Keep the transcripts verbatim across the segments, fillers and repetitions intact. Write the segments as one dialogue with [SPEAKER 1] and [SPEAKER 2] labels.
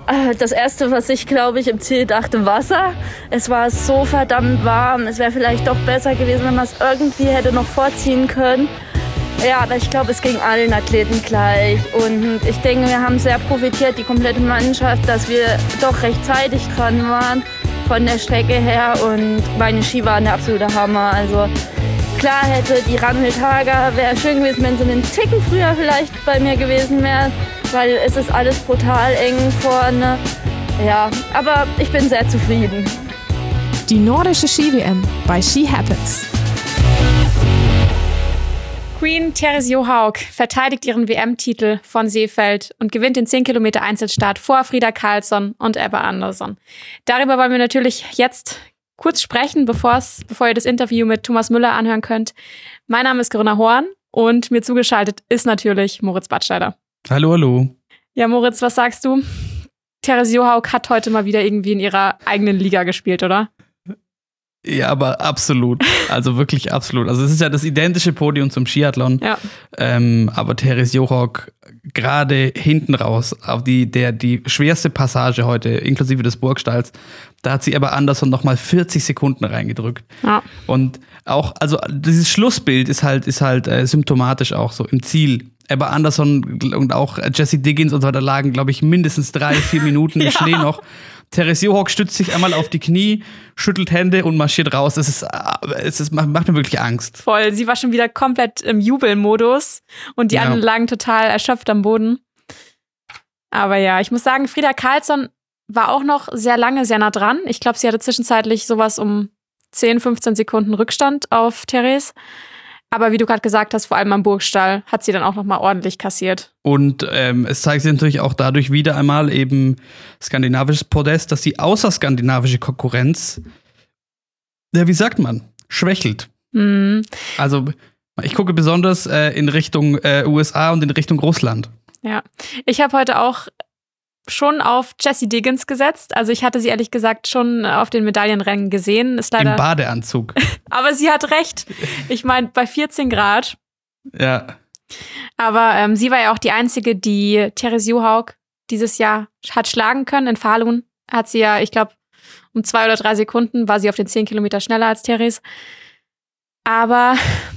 [SPEAKER 1] Das Erste, was ich, glaube ich, im Ziel dachte, Wasser. Es war so verdammt warm. Es wäre vielleicht doch besser gewesen, wenn man es irgendwie hätte noch vorziehen können. Ja, aber ich glaube, es ging allen Athleten gleich. Und ich denke, wir haben sehr profitiert, die komplette Mannschaft, dass wir doch rechtzeitig dran waren von der Strecke her. Und meine Ski waren der absolute Hammer. Also klar hätte die Ramel-Targa, wäre schön gewesen, wenn sie einen Ticken früher vielleicht bei mir gewesen wäre. Weil es ist alles brutal eng vorne. Ja, aber ich bin sehr zufrieden.
[SPEAKER 2] Die nordische Ski-W M bei Ski Happens.
[SPEAKER 3] Queen Therese Johaug verteidigt ihren W M-Titel von Seefeld und gewinnt den zehn Kilometer Einzelstart vor Frida Karlsson und Ebba Andersson. Darüber wollen wir natürlich jetzt kurz sprechen, bevor's, bevor ihr das Interview mit Thomas Müller anhören könnt. Mein Name ist Corinna Horn und mir zugeschaltet ist natürlich Moritz Badsteider.
[SPEAKER 4] Hallo, hallo.
[SPEAKER 3] Ja, Moritz, was sagst du? Therese Johaug hat heute mal wieder irgendwie in ihrer eigenen Liga gespielt, oder?
[SPEAKER 4] Ja, aber absolut. Also wirklich absolut. Also es ist ja das identische Podium zum Skiathlon.
[SPEAKER 3] Ja.
[SPEAKER 4] Ähm, aber Therese Johaug gerade hinten raus, auf die, der, die schwerste Passage heute, inklusive des Burgstalls, da hat sie Ebba Andersson noch mal vierzig Sekunden reingedrückt.
[SPEAKER 3] Ja.
[SPEAKER 4] Und auch, also dieses Schlussbild ist halt, ist halt äh, symptomatisch auch so im Ziel. Ebba Andersson und auch Jessie Diggins und so weiter lagen, glaube ich, mindestens drei, vier Minuten im
[SPEAKER 3] Ja.
[SPEAKER 4] Schnee noch. Therese Johaug stützt sich einmal auf die Knie, schüttelt Hände und marschiert raus. Es ist, es ist, macht mir wirklich Angst.
[SPEAKER 3] Voll, sie war schon wieder komplett im Jubelmodus und die
[SPEAKER 4] Ja.
[SPEAKER 3] anderen lagen total erschöpft am Boden. Aber ja, ich muss sagen, Frida Karlsson war auch noch sehr lange sehr nah dran. Ich glaube, sie hatte zwischenzeitlich sowas um zehn, fünfzehn Sekunden Rückstand auf Therese. Aber wie du gerade gesagt hast, vor allem am Burgstall hat sie dann auch noch mal ordentlich kassiert.
[SPEAKER 4] Und ähm, es zeigt sich natürlich auch dadurch wieder einmal eben skandinavisches Podest, dass die außerskandinavische Konkurrenz, ja, wie sagt man, schwächelt.
[SPEAKER 3] Mhm.
[SPEAKER 4] Also ich gucke besonders äh, in Richtung äh, U S A und in Richtung Russland.
[SPEAKER 3] Ja, ich habe heute auch schon auf Jessie Diggins gesetzt. Also ich hatte sie ehrlich gesagt schon auf den Medaillenrennen gesehen. Ist leider
[SPEAKER 4] Im Badeanzug.
[SPEAKER 3] Aber sie hat recht. Ich meine, bei vierzehn Grad.
[SPEAKER 4] Ja.
[SPEAKER 3] Aber ähm, sie war ja auch die Einzige, die Therese Johaug dieses Jahr hat schlagen können. In Falun hat sie ja, ich glaube, um zwei oder drei Sekunden war sie auf den zehn Kilometer schneller als Therese. Aber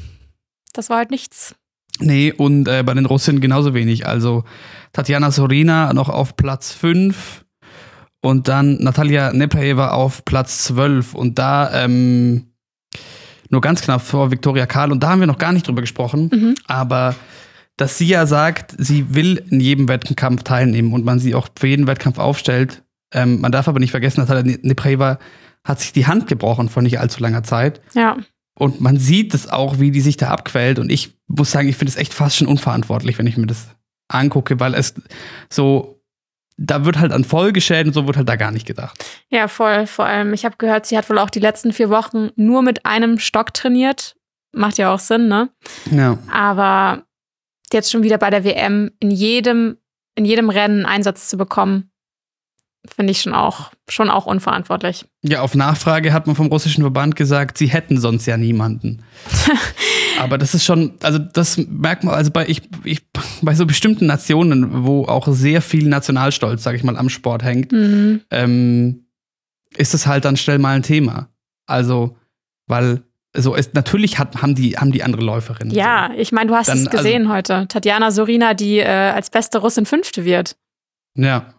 [SPEAKER 3] das war halt nichts.
[SPEAKER 4] Nee, und äh, bei den Russinnen genauso wenig. Also Tatjana Sorina noch auf Platz fünf und dann Natalia Nepraeva auf Platz zwölf. Und da ähm, nur ganz knapp vor Viktoria Karl. Und da haben wir noch gar nicht drüber gesprochen.
[SPEAKER 3] Mhm.
[SPEAKER 4] Aber dass sie ja sagt, sie will in jedem Wettkampf teilnehmen und man sie auch für jeden Wettkampf aufstellt. Ähm, man darf aber nicht vergessen, Natalia Nepraeva hat sich die Hand gebrochen vor nicht allzu langer Zeit.
[SPEAKER 3] Ja.
[SPEAKER 4] Und man sieht es auch, wie die sich da abquält. Und ich muss sagen, ich finde es echt fast schon unverantwortlich, wenn ich mir das angucke, weil es so, da wird halt an Folgeschäden und so wird halt da gar nicht gedacht.
[SPEAKER 3] Ja, voll. Vor allem, ich habe gehört, sie hat wohl auch die letzten vier Wochen nur mit einem Stock trainiert. Macht ja auch Sinn, ne?
[SPEAKER 4] Ja.
[SPEAKER 3] Aber jetzt schon wieder bei der W M in jedem, in jedem Rennen einen Einsatz zu bekommen, finde ich schon auch, schon auch unverantwortlich.
[SPEAKER 4] Ja, auf Nachfrage hat man vom russischen Verband gesagt, sie hätten sonst ja niemanden. Aber das ist schon, also das merkt man, also bei, ich, ich, bei so bestimmten Nationen, wo auch sehr viel Nationalstolz, sag ich mal, am Sport hängt,
[SPEAKER 3] Mhm.
[SPEAKER 4] ähm, ist das halt dann schnell mal ein Thema. Also, weil so ist, natürlich hat, haben, die, haben die andere Läuferinnen.
[SPEAKER 3] Ja, ich meine, du hast
[SPEAKER 4] Dann,
[SPEAKER 3] es gesehen heute. Tatjana Sorina, die äh, als beste Russin Fünfte wird.
[SPEAKER 4] So. Ja.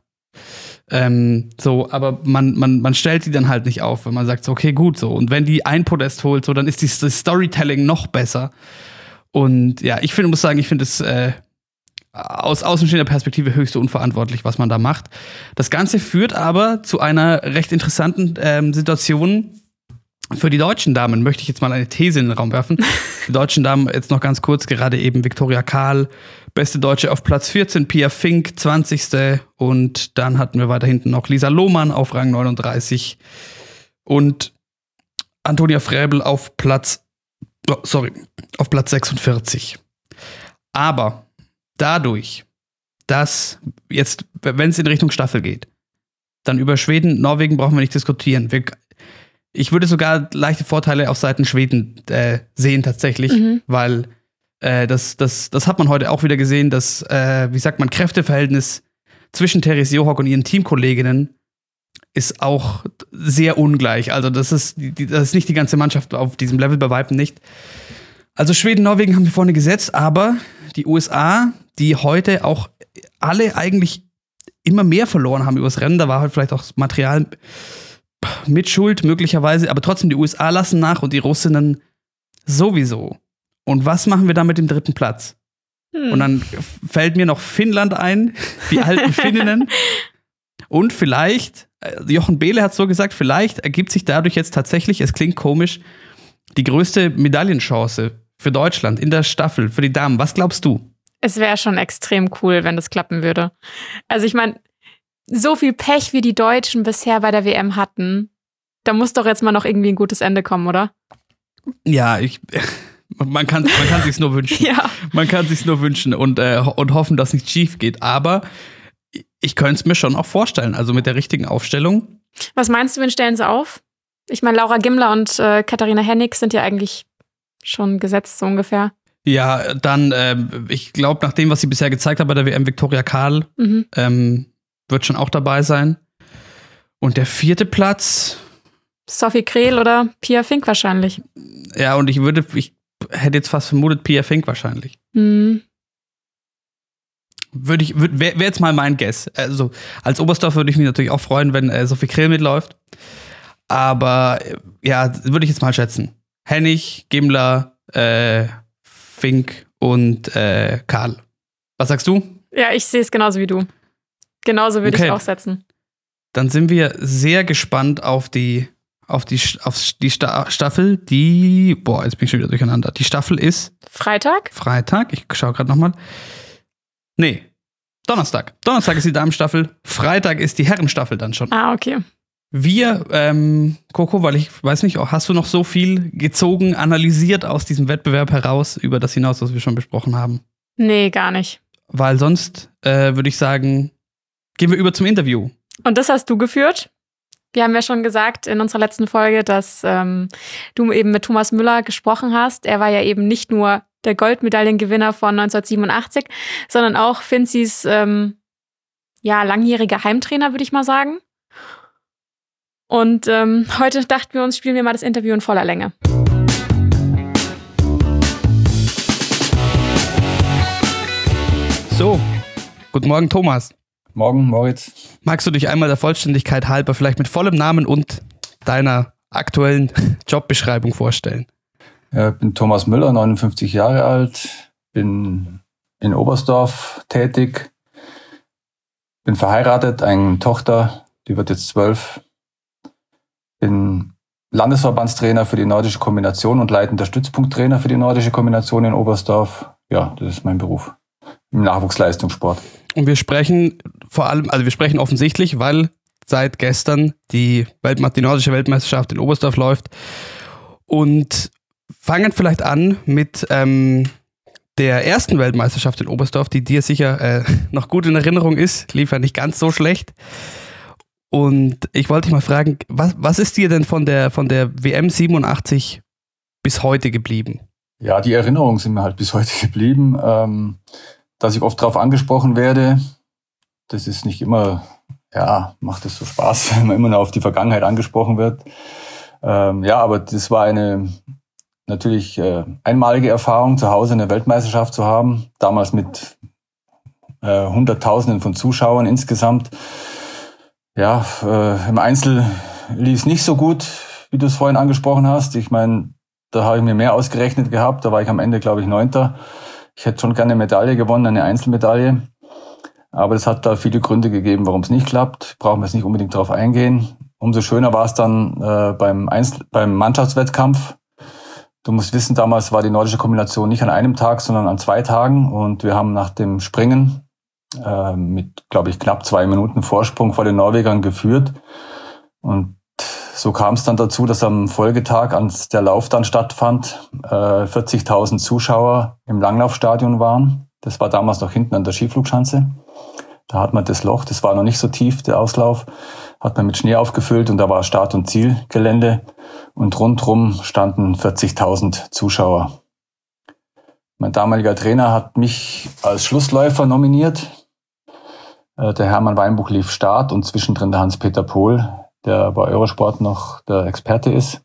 [SPEAKER 4] Ähm, so, aber man, man, man stellt die dann halt nicht auf, wenn man sagt, so, okay, gut, so. Und wenn die ein Podest holt, so, dann ist die, das Storytelling noch besser. Und ja, ich finde, muss sagen, ich finde es äh, aus außenstehender Perspektive höchst unverantwortlich, was man da macht. Das Ganze führt aber zu einer recht interessanten ähm, Situation für die deutschen Damen. Möchte ich jetzt mal eine These in den Raum werfen. Die deutschen Damen, jetzt noch ganz kurz, gerade eben Viktoria Karl, beste Deutsche auf Platz vierzehn, Pia Fink, zwanzigste Und dann hatten wir weiter hinten noch Lisa Lohmann auf Rang neununddreißig und Antonia Fräbel auf Platz, oh, sorry, auf Platz sechsundvierzig. Aber dadurch, dass jetzt, wenn es in Richtung Staffel geht, dann über Schweden, Norwegen brauchen wir nicht diskutieren. Wir, ich würde sogar leichte Vorteile auf Seiten Schweden äh, sehen tatsächlich,
[SPEAKER 3] Mhm.
[SPEAKER 4] weil äh, das, das, das hat man heute auch wieder gesehen, das, äh, wie sagt man, Kräfteverhältnis zwischen Therese Johaug und ihren Teamkolleginnen ist auch sehr ungleich. Also das ist, das ist nicht die ganze Mannschaft auf diesem Level, bei Weitem nicht. Also Schweden, Norwegen haben wir vorne gesetzt, aber die U S A, die heute auch alle eigentlich immer mehr verloren haben übers Rennen, da war halt vielleicht auch das Material mit Schuld möglicherweise, aber trotzdem, die U S A lassen nach und die Russinnen sowieso. Und was machen wir da mit dem dritten Platz? Hm. Und dann fällt mir noch Finnland ein, die alten Finninnen. Und vielleicht, Jochen Behle hat so gesagt, vielleicht ergibt sich dadurch jetzt tatsächlich, es klingt komisch, die größte Medaillenchance für Deutschland in der Staffel, für die Damen. Was glaubst du?
[SPEAKER 3] Es wäre schon extrem cool, wenn das klappen würde. Also ich meine, so viel Pech, wie die Deutschen bisher bei der W M hatten, da muss doch jetzt mal noch irgendwie ein gutes Ende kommen, oder?
[SPEAKER 4] Ja, ich, man kann man kann sich's nur wünschen.
[SPEAKER 3] Ja.
[SPEAKER 4] Man kann sich's nur wünschen und, äh, und hoffen, dass nichts schief geht. Aber ich könnte es mir schon auch vorstellen, also mit der richtigen Aufstellung.
[SPEAKER 3] Was meinst du, wen stellen sie auf? Ich meine, Laura Gimler und äh, Katharina Hennig sind ja eigentlich schon gesetzt, so ungefähr.
[SPEAKER 4] Ja, dann, äh, ich glaube, nach dem, was sie bisher gezeigt hat bei der W M, Viktoria Karl, mhm. ähm, wird schon auch dabei sein. Und der vierte Platz.
[SPEAKER 3] Sophie Krehl oder Pia Fink wahrscheinlich.
[SPEAKER 4] Ja, und ich würde, ich hätte jetzt fast vermutet, Pia Fink wahrscheinlich.
[SPEAKER 3] Mhm.
[SPEAKER 4] Würde ich, wäre wär jetzt mal mein Guess. Also, als Oberstdorf würde ich mich natürlich auch freuen, wenn äh, Sophie Krehl mitläuft. Aber, äh, ja, würde ich jetzt mal schätzen. Hennig, Gimler, äh, Fink und äh, Karl. Was sagst du?
[SPEAKER 3] Ja, ich sehe es genauso wie du. Genauso würde okay. ich auch setzen.
[SPEAKER 4] Dann sind wir sehr gespannt auf die, auf die, auf die Sta- Staffel, die, boah, jetzt bin ich schon wieder durcheinander. Die Staffel ist
[SPEAKER 3] Freitag?
[SPEAKER 4] Freitag, ich schaue gerade nochmal. Nee, Donnerstag. Donnerstag ist die Damenstaffel, Freitag ist die Herrenstaffel dann schon.
[SPEAKER 3] Ah, okay.
[SPEAKER 4] Wir, ähm, Coco, weil ich weiß nicht, hast du noch so viel gezogen, analysiert aus diesem Wettbewerb heraus, über das hinaus, was wir schon besprochen haben?
[SPEAKER 3] Nee, gar nicht.
[SPEAKER 4] Weil sonst äh, würde ich sagen, gehen wir über zum Interview.
[SPEAKER 3] Und das hast du geführt? Wir haben ja schon gesagt in unserer letzten Folge, dass ähm, du eben mit Thomas Müller gesprochen hast. Er war ja eben nicht nur der Goldmedaillengewinner von neunzehnhundertsiebenundachtzig, sondern auch Finzis ähm, ja, langjähriger Heimtrainer, würde ich mal sagen. Und ähm, heute dachten wir uns, spielen wir mal das Interview in voller Länge.
[SPEAKER 4] So, guten Morgen, Thomas.
[SPEAKER 5] Morgen, Moritz.
[SPEAKER 4] Magst du dich einmal der Vollständigkeit halber vielleicht mit vollem Namen und deiner aktuellen Jobbeschreibung vorstellen?
[SPEAKER 5] Ja, ich bin Thomas Müller, neunundfünfzig Jahre alt, bin in Oberstdorf tätig, bin verheiratet, eine Tochter, die wird jetzt zwölf, bin Landesverbandstrainer für die nordische Kombination und leitender Stützpunkttrainer für die nordische Kombination in Oberstdorf. Ja, das ist mein Beruf im Nachwuchsleistungssport.
[SPEAKER 4] Und wir sprechen vor allem, also wir sprechen offensichtlich, weil seit gestern die, Weltme- die nordische Weltmeisterschaft in Oberstdorf läuft und fangen vielleicht an mit ähm, der ersten Weltmeisterschaft in Oberstdorf, die dir sicher äh, noch gut in Erinnerung ist, lief ja nicht ganz so schlecht. Und ich wollte dich mal fragen, was, was ist dir denn von der, von der W M siebenundachtzig bis heute geblieben?
[SPEAKER 5] Ja, die Erinnerungen sind mir halt bis heute geblieben, ähm, dass ich oft darauf angesprochen werde. Das ist nicht immer, ja, macht es so Spaß, wenn man immer nur auf die Vergangenheit angesprochen wird. Ähm, ja, aber das war eine natürlich äh, einmalige Erfahrung, zu Hause eine Weltmeisterschaft zu haben. Damals mit äh, Hunderttausenden von Zuschauern insgesamt. Ja, äh, im Einzel lief es nicht so gut, wie du es vorhin angesprochen hast. Ich meine, da habe ich mir mehr ausgerechnet gehabt. Da war ich am Ende, glaube ich, Neunter. Ich hätte schon gerne eine Medaille gewonnen, eine Einzelmedaille. Aber es hat da viele Gründe gegeben, warum es nicht klappt. Brauchen wir jetzt nicht unbedingt darauf eingehen. Umso schöner war es dann äh, beim, Einzel- beim Mannschaftswettkampf. Du musst wissen, damals war die nordische Kombination nicht an einem Tag, sondern an zwei Tagen. Und wir haben nach dem Springen äh, mit, glaube ich, knapp zwei Minuten Vorsprung vor den Norwegern geführt. Und so kam es dann dazu, dass am Folgetag, als der Lauf dann stattfand, äh, vierzigtausend Zuschauer im Langlaufstadion waren. Das war damals noch hinten an der Skiflugschanze. Da hat man das Loch, das war noch nicht so tief, der Auslauf, hat man mit Schnee aufgefüllt und da war Start- und Zielgelände und rundherum standen vierzigtausend Zuschauer. Mein damaliger Trainer hat mich als Schlussläufer nominiert. Äh, der Hermann Weinbuch lief Start und zwischendrin der Hans-Peter Pohl, der bei Eurosport noch der Experte ist.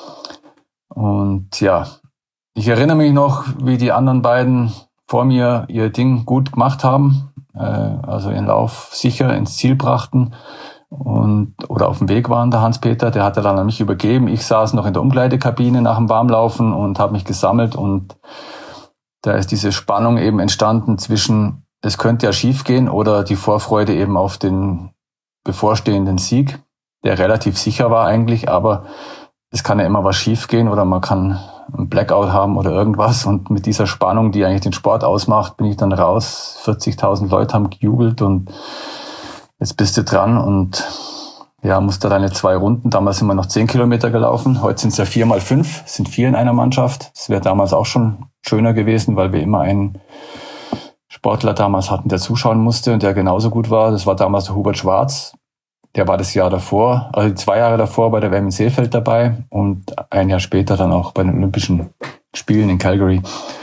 [SPEAKER 5] Und ja, ich erinnere mich noch, wie die anderen beiden vor mir ihr Ding gut gemacht haben, äh, also ihren Lauf sicher ins Ziel brachten und oder auf dem Weg waren. Der Hans-Peter, der hatte dann an mich übergeben. Ich saß noch in der Umkleidekabine nach dem Warmlaufen und habe mich gesammelt und da ist diese Spannung eben entstanden zwischen, es könnte ja schief gehen oder die Vorfreude eben auf den bevorstehenden Sieg, der relativ sicher war eigentlich, aber es kann ja immer was schief gehen oder man kann einen Blackout haben oder irgendwas. Und mit dieser Spannung, die eigentlich den Sport ausmacht, bin ich dann raus. vierzigtausend Leute haben gejubelt und jetzt bist du dran und ja, musst da deine zwei Runden. Damals sind wir noch zehn Kilometer gelaufen. Heute sind es ja vier mal fünf, es sind vier in einer Mannschaft. Das wäre damals auch schon schöner gewesen, weil wir immer einen Sportler damals hatten, der zuschauen musste und der genauso gut war. Das war damals der Hubert Schwarz. Der war das Jahr davor, also zwei Jahre davor bei der W M in Seefeld dabei und ein Jahr später dann auch bei den Olympischen Spielen in Calgary.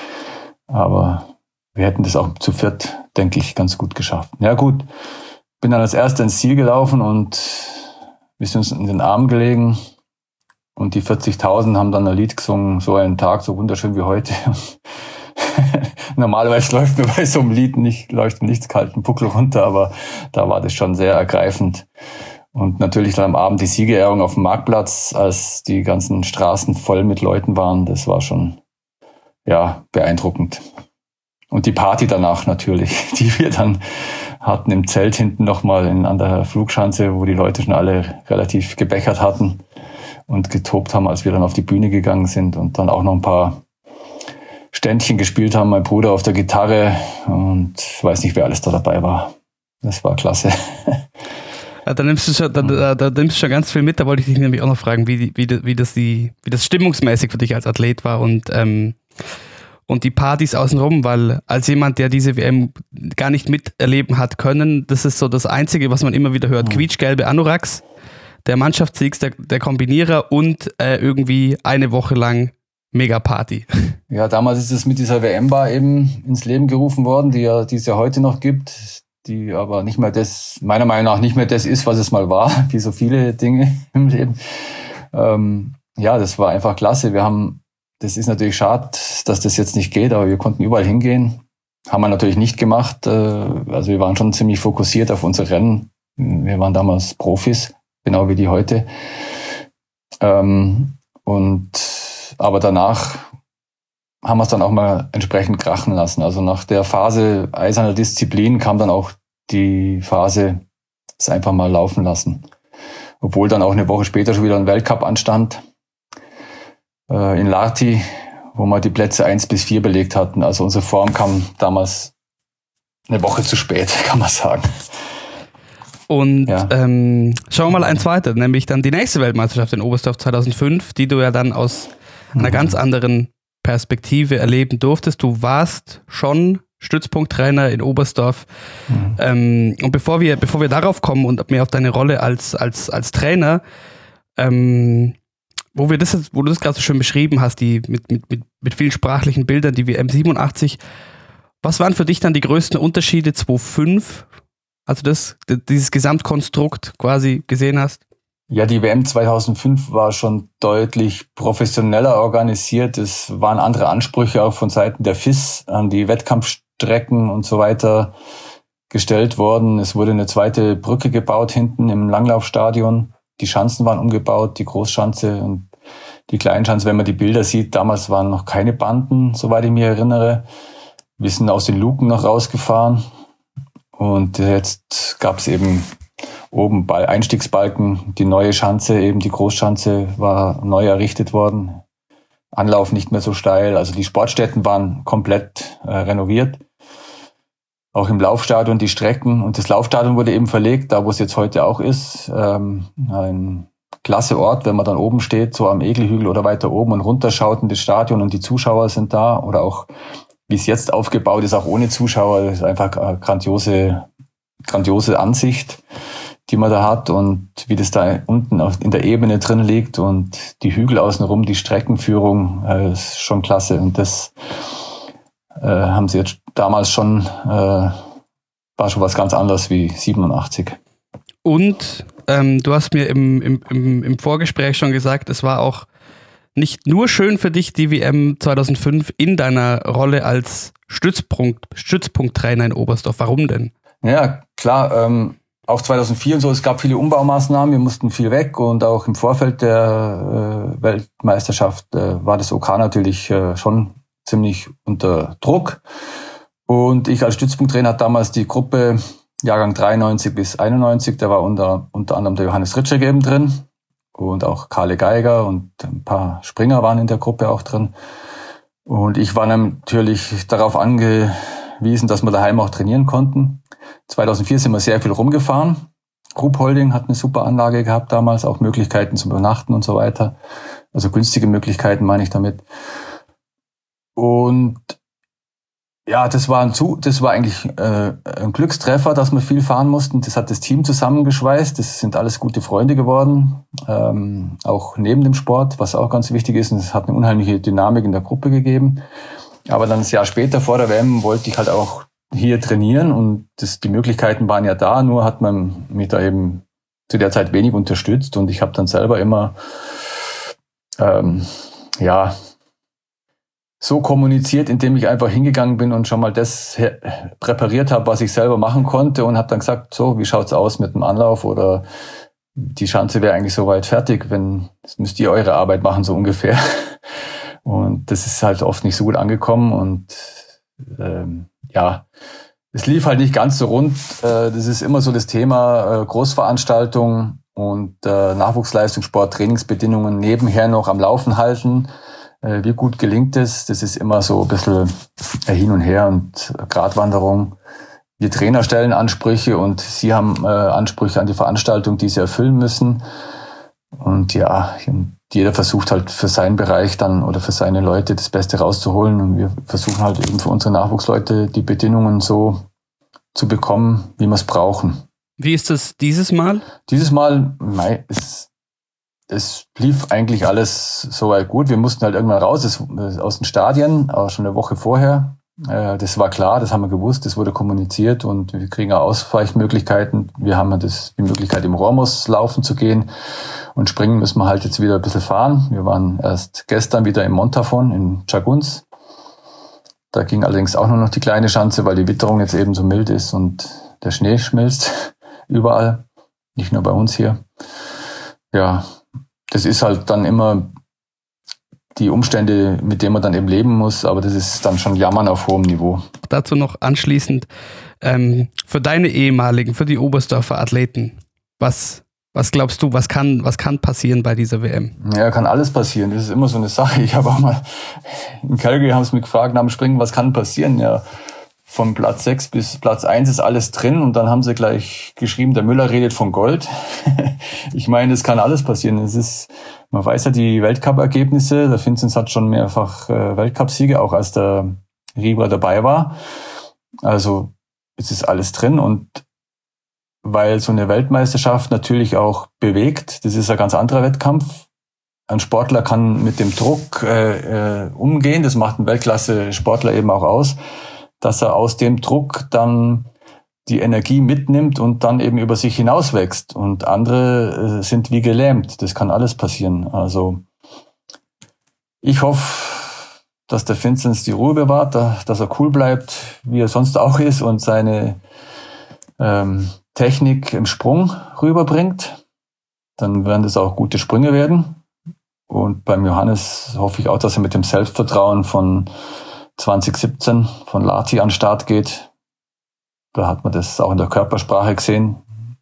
[SPEAKER 5] Aber wir hätten das auch zu viert, denke ich, ganz gut geschafft. Ja gut, bin dann als Erster ins Ziel gelaufen und wir sind uns in den Armen gelegen und die vierzigtausend haben dann ein Lied gesungen, so einen Tag, so wunderschön wie heute. Normalerweise läuft mir bei so einem Lied nicht, läuft mir nichts kalten Buckel runter, aber da war das schon sehr ergreifend. Und natürlich dann am Abend die Siegerehrung auf dem Marktplatz, als die ganzen Straßen voll mit Leuten waren, das war schon, ja, beeindruckend. Und die Party danach natürlich, die wir dann hatten im Zelt hinten nochmal an der Flugschanze, wo die Leute schon alle relativ gebechert hatten und getobt haben, als wir dann auf die Bühne gegangen sind und dann auch noch ein paar Ständchen gespielt haben, mein Bruder auf der Gitarre und ich weiß nicht, wer alles da dabei war. Das war klasse.
[SPEAKER 4] Ja, da nimmst du schon, da, da, da nimmst du schon ganz viel mit. Da wollte ich dich nämlich auch noch fragen, wie, wie, wie, das, die, wie das stimmungsmäßig für dich als Athlet war und, ähm, und die Partys außenrum, weil als jemand, der diese W M gar nicht miterleben hat können, das ist so das Einzige, was man immer wieder hört. Mhm. Quietschgelbe Anoraks, der Mannschaftssieg, der, der Kombinierer und äh, irgendwie eine Woche lang Mega-Party.
[SPEAKER 5] Ja, damals ist es mit dieser W M-Bar eben ins Leben gerufen worden, die ja, die es ja heute noch gibt, die aber nicht mehr das, meiner Meinung nach nicht mehr das ist, was es mal war, wie so viele Dinge im Leben. Ähm, ja, das war einfach klasse. Wir haben, das ist natürlich schade, dass das jetzt nicht geht, aber wir konnten überall hingehen. Haben wir natürlich nicht gemacht. Äh, also wir waren schon ziemlich fokussiert auf unsere Rennen. Wir waren damals Profis, genau wie die heute. Ähm, und aber danach haben wir es dann auch mal entsprechend krachen lassen. Also nach der Phase eiserner Disziplin kam dann auch die Phase, es einfach mal laufen lassen. Obwohl dann auch eine Woche später schon wieder ein Weltcup anstand äh, in Lahti, wo wir die Plätze eins bis vier belegt hatten. Also unsere Form kam damals eine Woche zu spät, kann man sagen.
[SPEAKER 4] Und ja. ähm, schauen wir mal eins weiter, nämlich dann die nächste Weltmeisterschaft in Oberstdorf zweitausendfünf, die du ja dann aus einer ganz anderen Perspektive erleben durftest. Du warst schon Stützpunkttrainer in Oberstdorf. Mhm. Ähm, und bevor wir, bevor wir darauf kommen und mehr auf deine Rolle als, als, als Trainer, ähm, wo wir das, wo du das gerade so schön beschrieben hast, die mit, mit, mit, mit vielen sprachlichen Bildern, die W M siebenundachtzig, was waren für dich dann die größten Unterschiede zweitausendfünf, als du das, dieses Gesamtkonstrukt quasi gesehen hast?
[SPEAKER 5] Ja, die W M zweitausendfünf war schon deutlich professioneller organisiert. Es waren andere Ansprüche auch von Seiten der F I S an die Wettkampfstrecken und so weiter gestellt worden. Es wurde eine zweite Brücke gebaut hinten im Langlaufstadion. Die Schanzen waren umgebaut, die Großschanze und die Kleinschanze. Wenn man die Bilder sieht, damals waren noch keine Banden, soweit ich mich erinnere. Wir sind aus den Luken noch rausgefahren und jetzt gab es eben oben bei Einstiegsbalken die neue Schanze, eben die Großschanze war neu errichtet worden. Anlauf nicht mehr so steil. Also die Sportstätten waren komplett äh, renoviert. Auch im Laufstadion die Strecken. Und das Laufstadion wurde eben verlegt, da wo es jetzt heute auch ist. Ähm, ein klasse Ort, wenn man dann oben steht, so am Egelhügel oder weiter oben und runterschaut in das Stadion und die Zuschauer sind da. Oder auch, wie es jetzt aufgebaut ist, auch ohne Zuschauer. Das ist einfach eine grandiose, grandiose Ansicht, die man da hat und wie das da unten in der Ebene drin liegt und die Hügel außenrum, die Streckenführung, äh, ist schon klasse. Und das äh, haben sie jetzt damals schon äh, war schon was ganz anderes wie siebenundachtzig.
[SPEAKER 4] Und ähm, du hast mir im, im, im, im Vorgespräch schon gesagt, es war auch nicht nur schön für dich, die W M zweitausendfünf in deiner Rolle als Stützpunkt, Stützpunkttrainer in Oberstdorf. Warum denn?
[SPEAKER 5] Ja, klar. Ähm, auch zweitausendvier und so, es gab viele Umbaumaßnahmen, wir mussten viel weg und auch im Vorfeld der äh, Weltmeisterschaft äh, war das O K natürlich äh, schon ziemlich unter Druck. Und ich als Stützpunkttrainer hatte damals die Gruppe Jahrgang dreiundneunzig bis einundneunzig, da war unter, unter anderem der Johannes Ritschek eben drin und auch Karle Geiger und ein paar Springer waren in der Gruppe auch drin. Und ich war natürlich darauf angewiesen, dass wir daheim auch trainieren konnten. zweitausendvier sind wir sehr viel rumgefahren. Group Holding hat eine super Anlage gehabt damals, auch Möglichkeiten zum Übernachten und so weiter. Also günstige Möglichkeiten meine ich damit. Und ja, das war ein Zu, das war eigentlich äh, ein Glückstreffer, dass wir viel fahren mussten. Das hat das Team zusammengeschweißt. Das sind alles gute Freunde geworden, ähm, auch neben dem Sport, was auch ganz wichtig ist. Und es hat eine unheimliche Dynamik in der Gruppe gegeben. Aber dann ein Jahr später vor der W M wollte ich halt auch hier trainieren und das, die Möglichkeiten waren ja da. Nur hat man mich da eben zu der Zeit wenig unterstützt und ich habe dann selber immer ähm, ja so kommuniziert, indem ich einfach hingegangen bin und schon mal das präpariert habe, was ich selber machen konnte und habe dann gesagt, so, wie schaut's aus mit dem Anlauf oder die Schanze wäre eigentlich soweit fertig, wenn, das müsst ihr eure Arbeit machen, so ungefähr. Und das ist halt oft nicht so gut angekommen und ähm, ja, es lief halt nicht ganz so rund. Äh, das ist immer so das Thema äh, Großveranstaltungen und äh, Nachwuchsleistungssport, Trainingsbedingungen nebenher noch am Laufen halten. Wie gut gelingt es? Das ist immer so ein bisschen hin und her und Gratwanderung. Wir Trainer stellen Ansprüche und sie haben äh, Ansprüche an die Veranstaltung, die sie erfüllen müssen. Und ja, jeder versucht halt für seinen Bereich dann oder für seine Leute das Beste rauszuholen. Und wir versuchen halt eben für unsere Nachwuchsleute die Bedingungen so zu bekommen, wie wir es brauchen.
[SPEAKER 4] Wie ist das dieses Mal?
[SPEAKER 5] Dieses Mal mei, ist es lief eigentlich alles soweit gut. Wir mussten halt irgendwann raus das, aus den Stadien, auch schon eine Woche vorher. Äh, das war klar, das haben wir gewusst, das wurde kommuniziert und wir kriegen auch Ausweichmöglichkeiten. Wir haben das, die Möglichkeit, im Rormus laufen zu gehen und springen müssen wir halt jetzt wieder ein bisschen fahren. Wir waren erst gestern wieder im Montafon in Chaguns. Da ging allerdings auch nur noch die kleine Schanze, weil die Witterung jetzt eben so mild ist und der Schnee schmilzt überall, nicht nur bei uns hier. Ja, das ist halt dann immer die Umstände, mit denen man dann eben leben muss, aber das ist dann schon Jammern auf hohem Niveau.
[SPEAKER 4] Dazu noch anschließend, ähm, für deine ehemaligen, für die Oberstdorfer Athleten, was, was glaubst du, was kann, was kann passieren bei dieser W M?
[SPEAKER 5] Ja, kann alles passieren, das ist immer so eine Sache. Ich habe auch mal, in Calgary haben sie mich gefragt nach dem Springen, was kann passieren? Ja, von Platz sechs bis Platz eins ist alles drin und dann haben sie gleich geschrieben, der Müller redet von Gold. Ich meine, es kann alles passieren. Es ist, man weiß ja die Weltcup-Ergebnisse. Der Vinzenz hat schon mehrfach äh, Weltcupsiege, auch als der Rieber dabei war. Also es ist alles drin und weil so eine Weltmeisterschaft natürlich auch bewegt, das ist ein ganz anderer Wettkampf. Ein Sportler kann mit dem Druck äh, äh, umgehen, das macht ein Weltklasse-Sportler eben auch aus, dass er aus dem Druck dann die Energie mitnimmt und dann eben über sich hinauswächst. Und andere äh, sind wie gelähmt. Das kann alles passieren. Also ich hoffe, dass der Vinzenz die Ruhe bewahrt, dass er cool bleibt, wie er sonst auch ist und seine ähm, Technik im Sprung rüberbringt. Dann werden das auch gute Sprünge werden. Und beim Johannes hoffe ich auch, dass er mit dem Selbstvertrauen von zwanzig siebzehn von Lati an den Start geht. Da hat man das auch in der Körpersprache gesehen.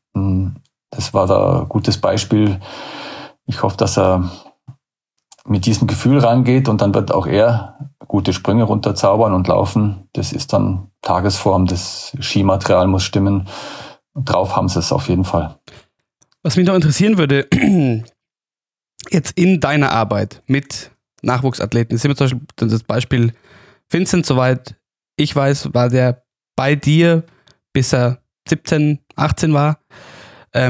[SPEAKER 5] Das war da ein gutes Beispiel. Ich hoffe, dass er mit diesem Gefühl rangeht und dann wird auch er gute Sprünge runterzaubern und laufen. Das ist dann Tagesform, das Skimaterial muss stimmen. Und drauf haben sie es auf jeden Fall.
[SPEAKER 4] Was mich noch interessieren würde, jetzt in deiner Arbeit mit Nachwuchsathleten, ist immer zum Beispiel das Beispiel Vinzenz, soweit ich weiß, war der bei dir, bis er siebzehn, achtzehn war.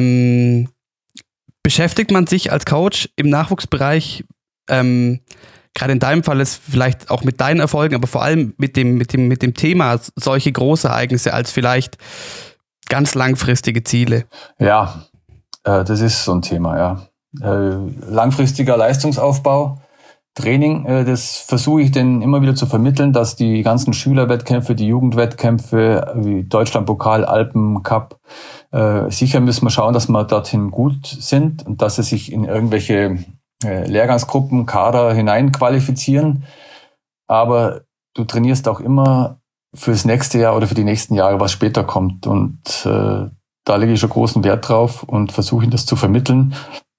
[SPEAKER 4] Ähm, beschäftigt man sich als Coach im Nachwuchsbereich ähm, gerade in deinem Fall ist vielleicht auch mit deinen Erfolgen, aber vor allem mit dem, mit dem, mit dem Thema solche Großereignisse als vielleicht ganz langfristige Ziele?
[SPEAKER 5] Ja, äh, das ist so ein Thema, ja. Äh, langfristiger Leistungsaufbau, Training, äh, das versuche ich denen immer wieder zu vermitteln, dass die ganzen Schülerwettkämpfe, die Jugendwettkämpfe, wie Deutschlandpokal, Alpencup, äh, sicher müssen wir schauen, dass wir dorthin gut sind und dass sie sich in irgendwelche äh, Lehrgangsgruppen, Kader hinein qualifizieren. Aber du trainierst auch immer fürs nächste Jahr oder für die nächsten Jahre, was später kommt. Und äh, da lege ich schon großen Wert drauf und versuche ihnen das zu vermitteln,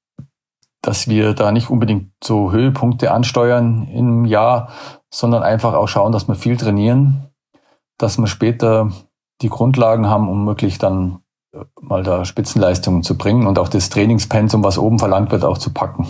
[SPEAKER 5] dass wir da nicht unbedingt so Höhepunkte ansteuern im Jahr, sondern einfach auch schauen, dass wir viel trainieren, dass wir später die Grundlagen haben, um wirklich dann mal da Spitzenleistungen zu bringen und auch das Trainingspensum, was oben verlangt wird, auch zu packen.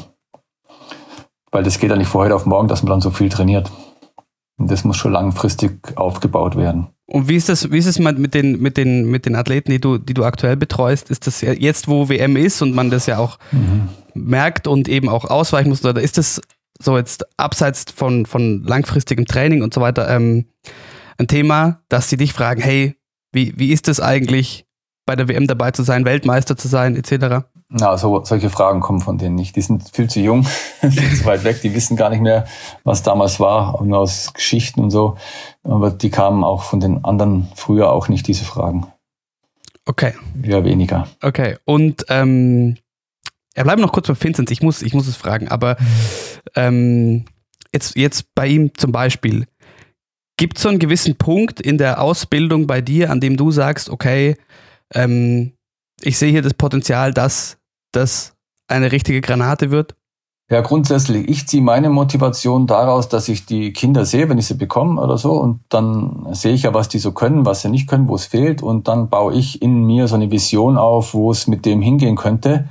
[SPEAKER 5] Weil das geht ja nicht von heute auf morgen, dass man dann so viel trainiert. Und das muss schon langfristig aufgebaut werden.
[SPEAKER 4] Und wie ist das, wie ist es mit den, mit den, mit den Athleten, die du, die du aktuell betreust? Ist das jetzt, wo W M ist und man das ja auch mhm. merkt und eben auch ausweichen muss, oder ist das so jetzt abseits von, von langfristigem Training und so weiter ähm, ein Thema, dass sie dich fragen, hey, wie, wie ist das eigentlich, bei der W M dabei zu sein, Weltmeister zu sein, et cetera?
[SPEAKER 5] Na, so, solche Fragen kommen von denen nicht. Die sind viel zu jung, viel zu weit weg. Die wissen gar nicht mehr, was damals war, nur aus Geschichten und so. Aber die kamen auch von den anderen früher auch nicht, diese Fragen.
[SPEAKER 4] Okay.
[SPEAKER 5] Ja, weniger.
[SPEAKER 4] Okay. Und ähm, ja, bleiben noch kurz bei Vinzenz. Ich muss, ich muss es fragen. Aber ähm, jetzt, jetzt bei ihm zum Beispiel, gibt es so einen gewissen Punkt in der Ausbildung bei dir, an dem du sagst, okay, ähm, ich sehe hier das Potenzial, dass das eine richtige Granate wird?
[SPEAKER 5] Ja, grundsätzlich, ich ziehe meine Motivation daraus, dass ich die Kinder sehe, wenn ich sie bekomme oder so, und dann sehe ich ja, was die so können, was sie nicht können, wo es fehlt, und dann baue ich in mir so eine Vision auf, wo es mit dem hingehen könnte.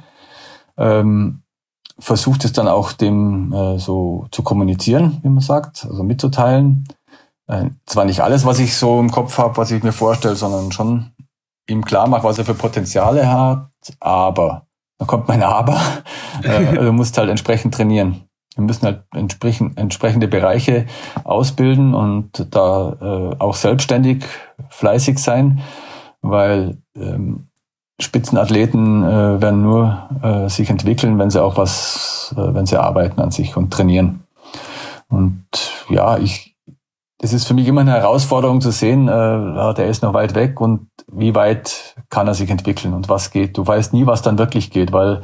[SPEAKER 5] Ähm, versucht es dann auch dem äh, so zu kommunizieren, wie man sagt, also mitzuteilen. Äh, zwar nicht alles, was ich so im Kopf habe, was ich mir vorstelle, sondern schon ihm klar mache, was er für Potenziale hat, aber, da kommt mein Aber, äh, du musst halt entsprechend trainieren. Wir müssen halt entsprechend, entsprechende Bereiche ausbilden und da äh, auch selbstständig fleißig sein, weil ähm, Spitzenathleten äh, werden nur äh, sich entwickeln, wenn sie auch was, äh, wenn sie arbeiten an sich und trainieren. Und ja, ich es ist für mich immer eine Herausforderung zu sehen, äh, der ist noch weit weg und wie weit kann er sich entwickeln und was geht. Du weißt nie, was dann wirklich geht, weil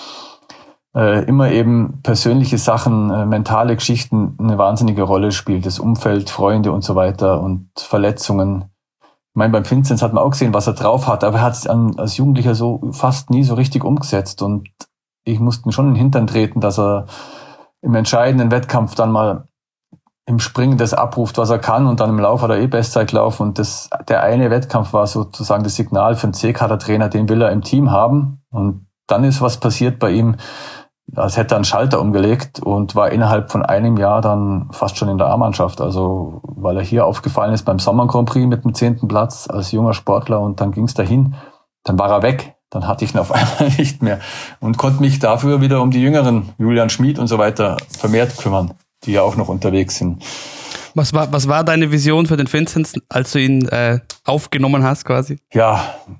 [SPEAKER 5] äh, immer eben persönliche Sachen, äh, mentale Geschichten eine wahnsinnige Rolle spielt. Das Umfeld, Freunde und so weiter und Verletzungen. Ich meine, beim Vinzenz hat man auch gesehen, was er drauf hat, aber er hat es als Jugendlicher so fast nie so richtig umgesetzt und ich musste ihm schon in den Hintern treten, dass er im entscheidenden Wettkampf dann mal im Springen das abruft, was er kann, und dann im Lauf hat er eh Bestzeit gelaufen, und das, der eine Wettkampf war sozusagen das Signal für einen C-Kader-Trainer, den will er im Team haben, und dann ist was passiert bei ihm, als hätte er einen Schalter umgelegt und war innerhalb von einem Jahr dann fast schon in der A-Mannschaft, also weil er hier aufgefallen ist beim Sommer Grand Prix mit dem zehnten Platz als junger Sportler, und dann ging es dahin, dann war er weg, dann hatte ich ihn auf einmal nicht mehr und konnte mich dafür wieder um die Jüngeren, Julian Schmid und so weiter, vermehrt kümmern, die ja auch noch unterwegs sind.
[SPEAKER 4] Was war, was war deine Vision für den Vinzenz, als du ihn äh, aufgenommen hast quasi?
[SPEAKER 5] Ja,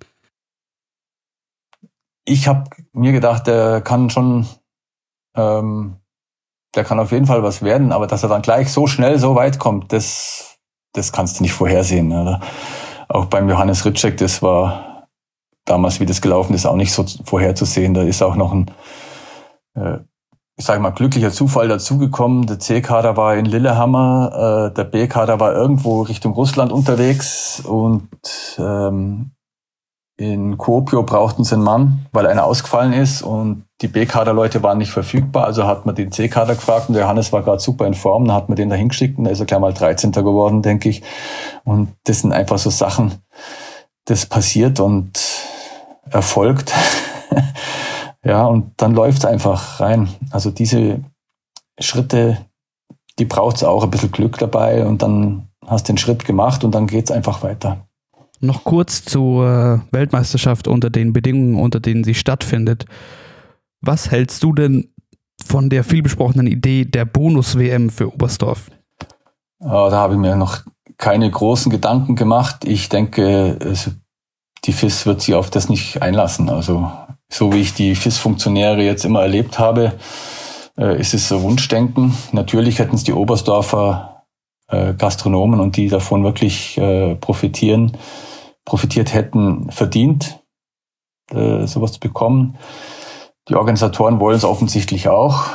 [SPEAKER 5] ich habe mir gedacht, der kann schon, ähm, der kann auf jeden Fall was werden, aber dass er dann gleich so schnell so weit kommt, das, das kannst du nicht vorhersehen. Oder? Auch beim Johannes Ritschek, das war damals, wie das gelaufen ist, auch nicht so vorherzusehen. Da ist auch noch ein äh, ich sage mal, glücklicher Zufall dazugekommen. Der C-Kader war in Lillehammer, äh, der B-Kader war irgendwo Richtung Russland unterwegs, und ähm, in Kuopio brauchten sie einen Mann, weil einer ausgefallen ist, und die B-Kader-Leute waren nicht verfügbar, also hat man den C-Kader gefragt, und der Johannes war gerade super in Form, dann hat man den da hingeschickt, und da ist er gleich mal dreizehnter geworden, denke ich. Und das sind einfach so Sachen, das passiert und erfolgt. Ja, und dann läuft's einfach rein. Also diese Schritte, die braucht's auch, ein bisschen Glück dabei, und dann hast du den Schritt gemacht und dann geht's einfach weiter.
[SPEAKER 4] Noch kurz zur Weltmeisterschaft unter den Bedingungen, unter denen sie stattfindet. Was hältst du denn von der vielbesprochenen Idee der Bonus-W M für Oberstdorf?
[SPEAKER 5] Da habe ich mir noch keine großen Gedanken gemacht. Ich denke, die F I S wird sich auf das nicht einlassen. Also so wie ich die F I S-Funktionäre jetzt immer erlebt habe, ist es so Wunschdenken. Natürlich hätten es die Oberstdorfer Gastronomen und die davon wirklich profitieren, profitiert hätten, verdient, sowas zu bekommen. Die Organisatoren wollen es offensichtlich auch.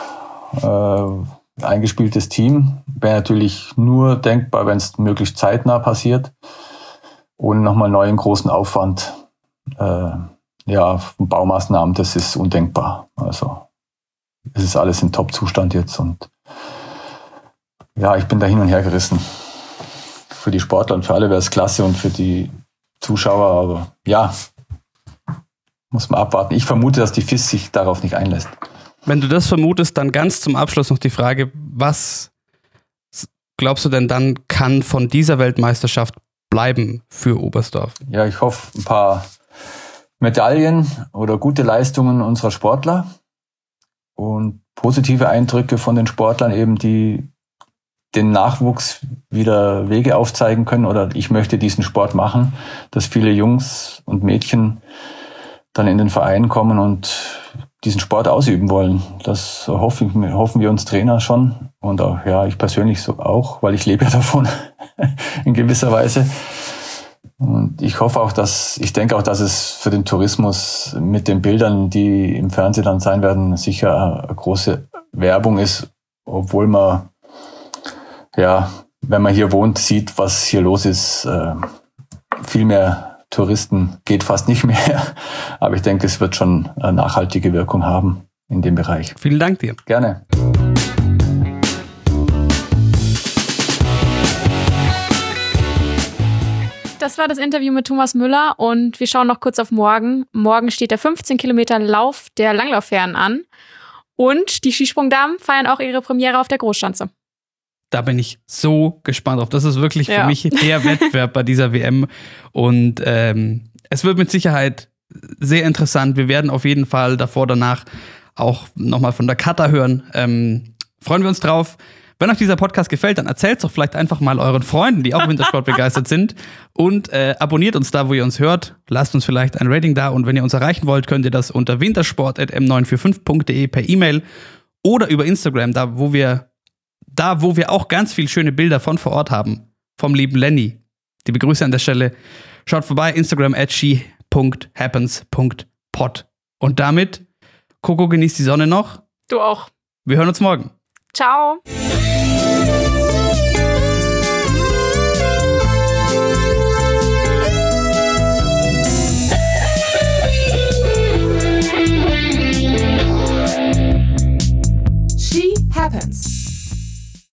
[SPEAKER 5] Äh, eingespieltes Team wäre natürlich nur denkbar, wenn es möglichst zeitnah passiert. Ohne nochmal neuen großen Aufwand. Äh, ja, Baumaßnahmen, das ist undenkbar. Also es ist alles in Top-Zustand jetzt. Und ja, ich bin da hin und her gerissen. Für die Sportler und für alle wäre es klasse und für die Zuschauer. Aber ja, muss man abwarten. Ich vermute, dass die F I S sich darauf nicht einlässt.
[SPEAKER 4] Wenn du das vermutest, dann ganz zum Abschluss noch die Frage, was glaubst du denn dann kann von dieser Weltmeisterschaft bleiben für Oberstdorf?
[SPEAKER 5] Ja, ich hoffe, ein paar Medaillen oder gute Leistungen unserer Sportler und positive Eindrücke von den Sportlern eben, die den Nachwuchs wieder Wege aufzeigen können oder ich möchte diesen Sport machen, dass viele Jungs und Mädchen dann in den Verein kommen und diesen Sport ausüben wollen. Das hoffen, hoffen wir uns Trainer schon und auch ja ich persönlich so auch, weil ich lebe ja davon in gewisser Weise. Und ich hoffe auch, dass ich denke auch, dass es für den Tourismus mit den Bildern, die im Fernsehen dann sein werden, sicher eine große Werbung ist, obwohl man ja, wenn man hier wohnt, sieht, was hier los ist, äh, viel mehr Touristen geht fast nicht mehr. Aber ich denke, es wird schon eine nachhaltige Wirkung haben in dem Bereich.
[SPEAKER 4] Vielen Dank dir.
[SPEAKER 5] Gerne.
[SPEAKER 3] Das war das Interview mit Thomas Müller und wir schauen noch kurz auf morgen. Morgen steht der fünfzehn Kilometer Lauf der Langlaufherren an und die Skisprungdamen feiern auch ihre Premiere auf der Großschanze.
[SPEAKER 4] Da bin ich so gespannt drauf. Das ist wirklich für
[SPEAKER 3] ja.
[SPEAKER 4] mich der Wettbewerb bei dieser W M. Und ähm, es wird mit Sicherheit sehr interessant. Wir werden auf jeden Fall davor, danach auch nochmal von der Kata hören. Ähm, freuen wir uns drauf. Wenn euch dieser Podcast gefällt, dann erzählt es doch vielleicht einfach mal euren Freunden, die auch Wintersport begeistert sind. Und äh, abonniert uns da, wo ihr uns hört. Lasst uns vielleicht ein Rating da. Und wenn ihr uns erreichen wollt, könnt ihr das unter wintersport at m neun vier fünf punkt de per E-Mail oder über Instagram, da wo wir Da, wo wir auch ganz viele schöne Bilder von vor Ort haben, vom lieben Lenny. Die Begrüße an der Stelle. Schaut vorbei, Instagram at ski punkt happens punkt pod. Und damit, Coco, genießt die Sonne noch.
[SPEAKER 3] Du auch.
[SPEAKER 4] Wir hören uns morgen.
[SPEAKER 3] Ciao.
[SPEAKER 2] She Happens.